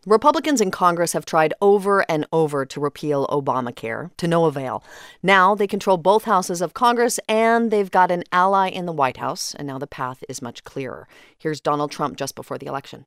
Republicans in Congress have tried over and over to repeal Obamacare, to no avail. Now they control both houses of Congress, and they've got an ally in the White House, and now the path is much clearer. Here's Donald Trump just before the election.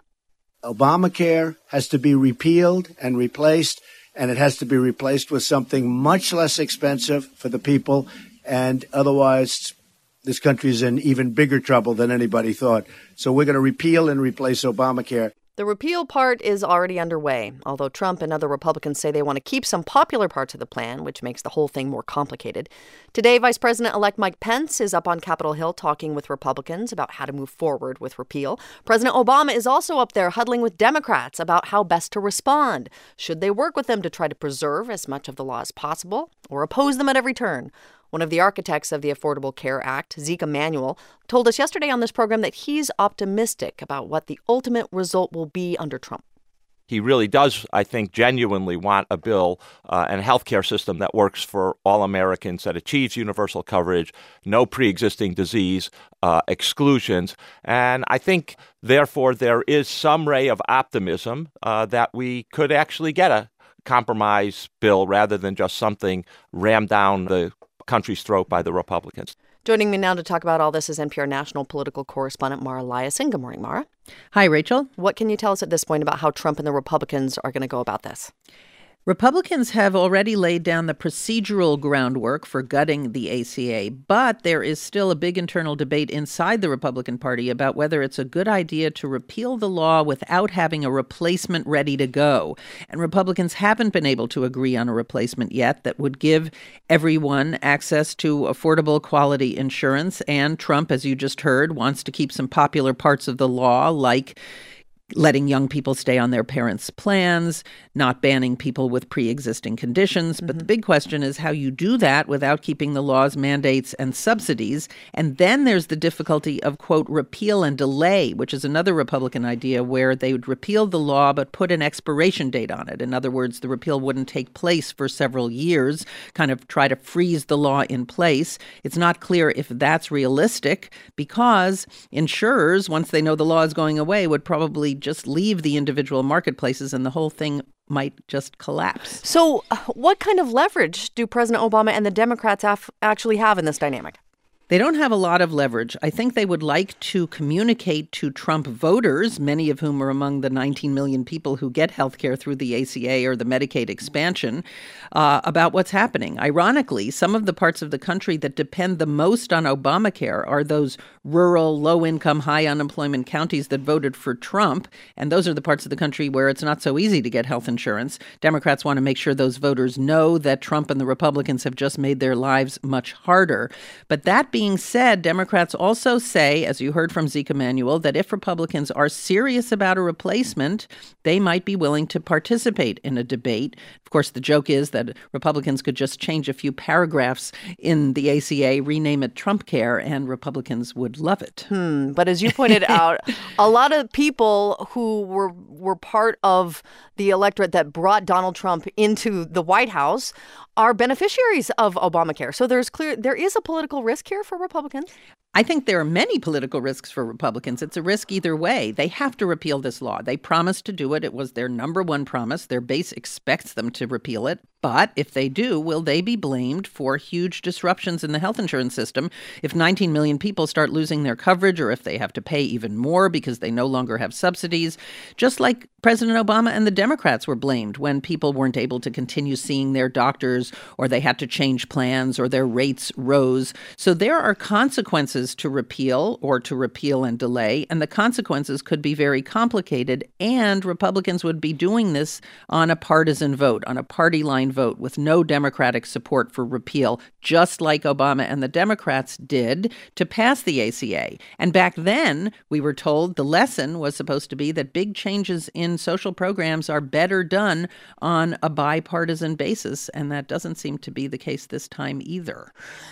Obamacare has to be repealed and replaced, and it has to be replaced with something much less expensive for the people, and otherwise this country is in even bigger trouble than anybody thought. So we're going to repeal and replace Obamacare. The repeal part is already underway, although Trump and other Republicans say they want to keep some popular parts of the plan, which makes the whole thing more complicated. Today, Vice President-elect Mike Pence is up on Capitol Hill talking with Republicans about how to move forward with repeal. President Obama is also up there huddling with Democrats about how best to respond. Should they work with them to try to preserve as much of the law as possible, or oppose them at every turn? One of the architects of the Affordable Care Act, Zeke Emanuel, told us yesterday on this program that he's optimistic about what the ultimate result will be under Trump. He really does, I think, genuinely want a bill and a health care system that works for all Americans, that achieves universal coverage, no pre-existing disease exclusions. And I think, therefore, there is some ray of optimism that we could actually get a compromise bill rather than just something rammed down the country's throat by the Republicans. Joining me now to talk about all this is NPR national political correspondent Mara Liasson. Good morning, Mara. Hi, Rachel. What can you tell us at this point about how Trump and the Republicans are going to go about this? Republicans have already laid down the procedural groundwork for gutting the ACA, but there is still a big internal debate inside the Republican Party about whether it's a good idea to repeal the law without having a replacement ready to go. And Republicans haven't been able to agree on a replacement yet that would give everyone access to affordable quality insurance. And Trump, as you just heard, wants to keep some popular parts of the law, like letting young people stay on their parents' plans, not banning people with pre-existing conditions. But the big question is how you do that without keeping the law's mandates and subsidies. And then there's the difficulty of, quote, repeal and delay, which is another Republican idea where they would repeal the law but put an expiration date on it. In other words, the repeal wouldn't take place for several years, kind of try to freeze the law in place. It's not clear if that's realistic because insurers, once they know the law is going away, would probably just leave the individual marketplaces and the whole thing might just collapse. So what kind of leverage do President Obama and the Democrats actually have in this dynamic? They don't have a lot of leverage. I think they would like to communicate to Trump voters, many of whom are among the 19 million people who get health care through the ACA or the Medicaid expansion, about what's happening. Ironically, some of the parts of the country that depend the most on Obamacare are those rural, low-income, high unemployment counties that voted for Trump. And those are the parts of the country where it's not so easy to get health insurance. Democrats want to make sure those voters know that Trump and the Republicans have just made their lives much harder. But that being said, Democrats also say, as you heard from Zeke Emanuel, that if Republicans are serious about a replacement, they might be willing to participate in a debate. Of course, the joke is that Republicans could just change a few paragraphs in the ACA, rename it Trump Care, and Republicans would love it. But as you pointed out, a lot of people who were part of the electorate that brought Donald Trump into the White House are beneficiaries of Obamacare. So there is a political risk here for Republicans. I think there are many political risks for Republicans. It's a risk either way. They have to repeal this law. They promised to do it. It was their number one promise. Their base expects them to repeal it. But if they do, will they be blamed for huge disruptions in the health insurance system if 19 million people start losing their coverage or if they have to pay even more because they no longer have subsidies? Just like President Obama and the Democrats were blamed when people weren't able to continue seeing their doctors or they had to change plans or their rates rose. So there are consequences to repeal or to repeal and delay, and the consequences could be very complicated, and Republicans would be doing this on a partisan vote, on a party line vote with no Democratic support for repeal, just like Obama and the Democrats did to pass the ACA. And back then, we were told the lesson was supposed to be that big changes in social programs are better done on a bipartisan basis, and that doesn't seem to be the case this time either.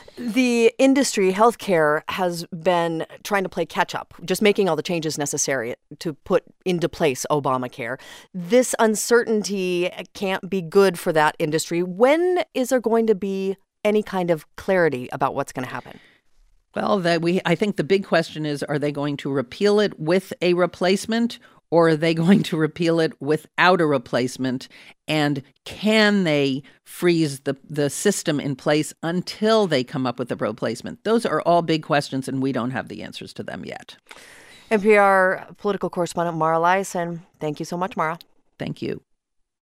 The industry, healthcare, has been trying to play catch up, just making all the changes necessary to put into place Obamacare. This uncertainty can't be good for that industry. When is there going to be any kind of clarity about what's going to happen? Well, I think the big question is, are they going to repeal it with a replacement, or are they going to repeal it without a replacement? And can they freeze the system in place until they come up with a replacement? Those are all big questions, and we don't have the answers to them yet. NPR political correspondent Mara Liasson. Thank you so much, Mara. Thank you.